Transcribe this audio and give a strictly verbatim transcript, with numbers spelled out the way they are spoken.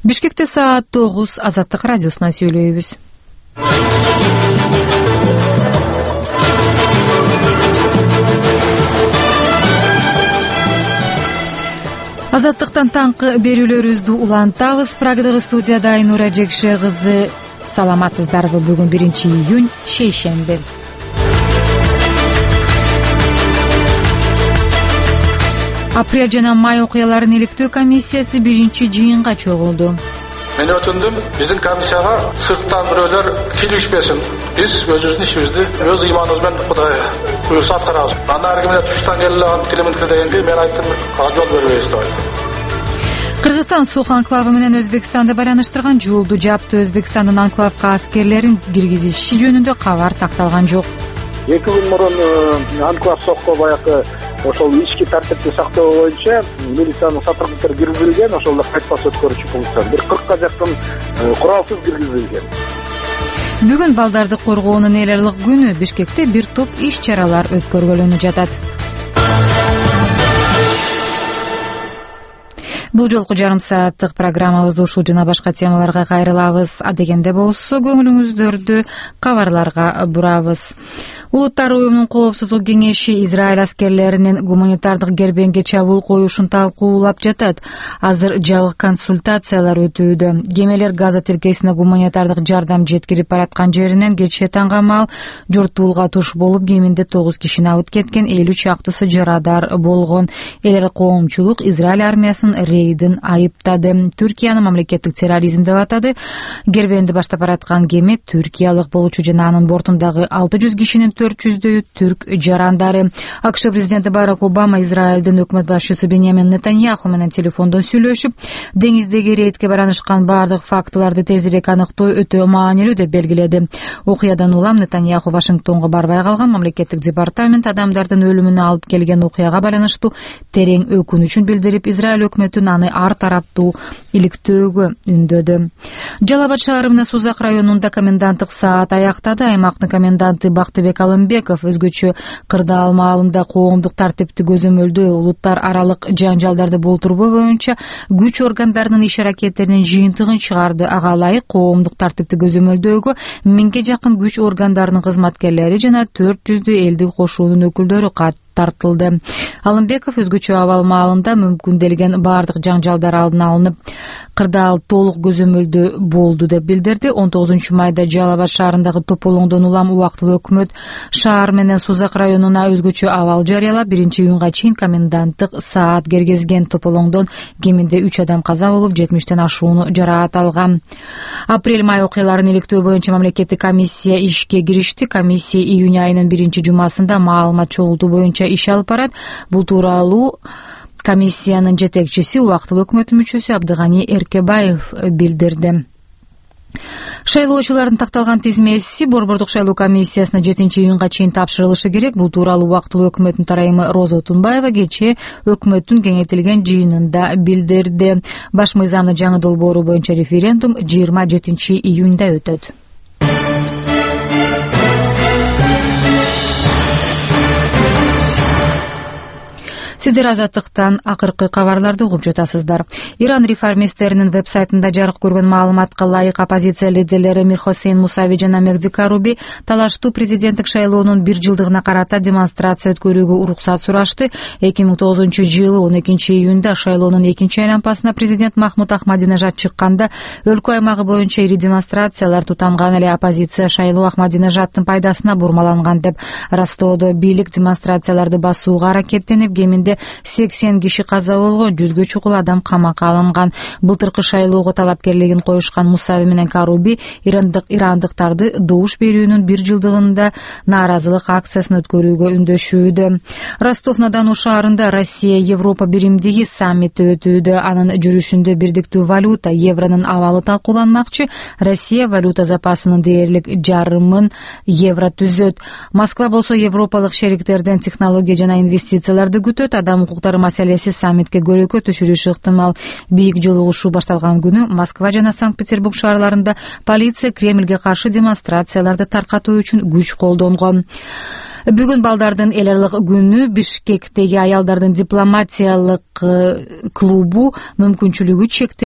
Бишкекте саат тогуз. Азаттык радиосуна сүйлөйбүз. Азаттыктан таңкы берүүлөрүбүздү улантабыз. Прагдагы студияда Айнура Жекше кызы. Саламатсыздарбы? Бүгүн биринчи июнь, шейшемби. Апрель жана май окуяларын иликтөө комиссиясы биринчи жыйынга чогулду. Мен өтүндүм, биздин комиссияга сырттан бирөөлөр киришпесин. Биз өзүбүздүн ишибизди өз ыйманыбыз менен Кудай буйруса аткарабыз. Анда ар кимде туштан келген тилимин дегенде мен айттым, жол бербейбиз деп айттым. Кыргызстан Сух анклавы менен Өзбекстанды байланыштырган жолду жапты. Өзбекстандын анклавга аскерлерин киргизиши жөнүндө кабар такталган жок. эки күн мурун анклав Сохко баягы ошол ички тартипти сактоо боюнча милициянын сотрудниктери киргизилген, ошол кайтпас өткөрүүчү пункттан бир кыркка жакын куралсыз киргизилген. Бүгүн балдарды коргоонун эл аралык күнү. Бишкекте бир топ иш-чаралар өткөрүлүнүп жатат. Бул жолку жарым сааттык программабызды ушул жана башка темаларга кайрылабыз. Адегенде болсо көңүлүңүздөрдү кабарларга бурабыз. Улуттар уюмунун коопсуздук кеңеши Израиль аскерлеринин гуманитардык кербеңге чабуул коюшун талкуулап жатат. Азыр жабык консультациялар өтүүдө. Кемелер Газа тилкесине гуманитардык жардам жеткирип бараткан жеринен кечээ таңга маал жортуулга туш болуп, кеминде тогуз кишини алып кеткен, элүү чактысы жарадар болгон. Эл коомчулук Израиль армиясынын рейдин айыптады. Түркияны мамлекеттик терроризм деп атады. Кербенди баштап бараткан кеме түркиялык болчу жана анын бортундагы алты жүз кишинин төрт жүздөйү түрк жарандары. АКШ президенти Барак Обама Израилдин өкмөт башчысы Беньямин Нетаньяху менен телефондон сүйлөшүп, деңиздеги рейдке баранышкан бардык фактыларды тезирээк аныктоо өтө маанилүү деп белгиледи. Окуядан улам Нетаньяху Вашингтонго барбай калган. Мамлекеттик департамент адамдардын өлүмүнө алып келген окуяга байланыштуу терең өкүнүчүн билдирип, Израиль өкмөтүн аны ар тараптуу иликтөөгө үндөдү. Жалал Абад шаары менен Сузак районунда коменданттык саат аяктады. Аймактын коменданты Бактыбек Алымбеков өзгөчө кырдаал маалында коомдук тартипти көзөмөлдөө, улуттар аралык жаңжалдарды болтурбоо боюнча күч органдарынын иш-аракеттеринин жыйынтыгын чыгарды. Ага ылайык коомдук тартипти көзөмөлдөөгө миңге жакын күч органдарынын кызматкерлери жана төрт жүздөй элдик кошуунун өкүлдөрү кат тартылды. Алымбеков өзгөчө абал маалында мүмкүнделген бардык жаңжалдар алдын алынып, кырдаал толук көзөмөлдө болду деп билдирди. он тогузунчу майда Жалал Абад шаарындагы тополоңдон улам убактылуу өкмөт шаар менен Сузак районуна өзгөчө абал жарыялап, биринчи июнга чейин коменданттык саат киргизген. Тополоңдон кеминде үч адам каза болуп, жетимиштен ашууну жараат алган. Апрель-май окуяларын иликтөө боюнча мамлекеттик комиссия ишке киришти. Комиссия июнь айынын биринчи жумасында маалымат чогултуу боюнча иш алып барат. Бул тууралуу комиссиянын жетекчиси, убактылуу өкмөттүн мүчөсү Абдыганы Эркебаев билдирди. Шайлоочулардын такталган тизмеси Борбордук шайлоо комиссиясына жетинчи июнга чейин тапшырылышы керек. Бул тууралуу убактылуу өкмөттүн тарайымы Роза Отунбаева кечээ өкмөттүн кеңейтилген жыйынында билдирди. Баш мыйзамдын жаңы долбоору боюнча референдум жыйырма жетинчи июнда өтөт. Сиздер Азаттыктан акыркы кабарларды угуп жатасыздар. Иран реформисттеринин веб-сайтында жарык көргөн маалыматка ылайык оппозиция лидерлери Мирхосейн Мусави жана Мехди Каруби талаштуу президенттик шайлоонун бир жылдыгына карата демонстрация өткөрүүгө уруксат сурашты. эки миң тогузунчу жылы он экинчи июнда шайлоонун экинчи айланпасына президент Махмуд Ахмадинежад чыкканда өлкө аймагы боюнча ири демонстрациялар тутанган эле оппозиция шайлоо Ахмадинежадтын пайдасына бурмаланган деп растоодо. Бийлик демонстрацияларды басууга аракеттенип, кеминде сексен киши каза болгон, жүзгө чукул адам камакка алынган. Былтыркы шайлоого талапкерлигин коюшкан Мусави менен Каруби ирандык ирандыктарды добуш берүүнүн бир жылдыгында нааразылык акциясын өткөрүүгө үндөшүүдө. Ростов-на-Дону шаарында Россия Европа биримдиги саммити өтүүдө. Анын жүрүшүндө бирдиктүү валюта евронун абалы талкууланмакчы. Россия валюта запасынын дээрлик жарымын евро түзөт. Москва болсо европалык шериктерден технология жана инвестицияларды күтөт. Адам укуктары маселеси саммитке көрөкө түшүрүшү ыктымал. Бийик жолугушуу башталган күнү Москва жана Санкт-Петербург шаарларында полиция Кремльге каршы демонстрацияларды таркатуу үчүн күч колдонгон. Бүгүн балдардын эл аралык күнү. Бишкектеги аялдардын дипломатиялык клубу мүмкүнчүлүгү чектелген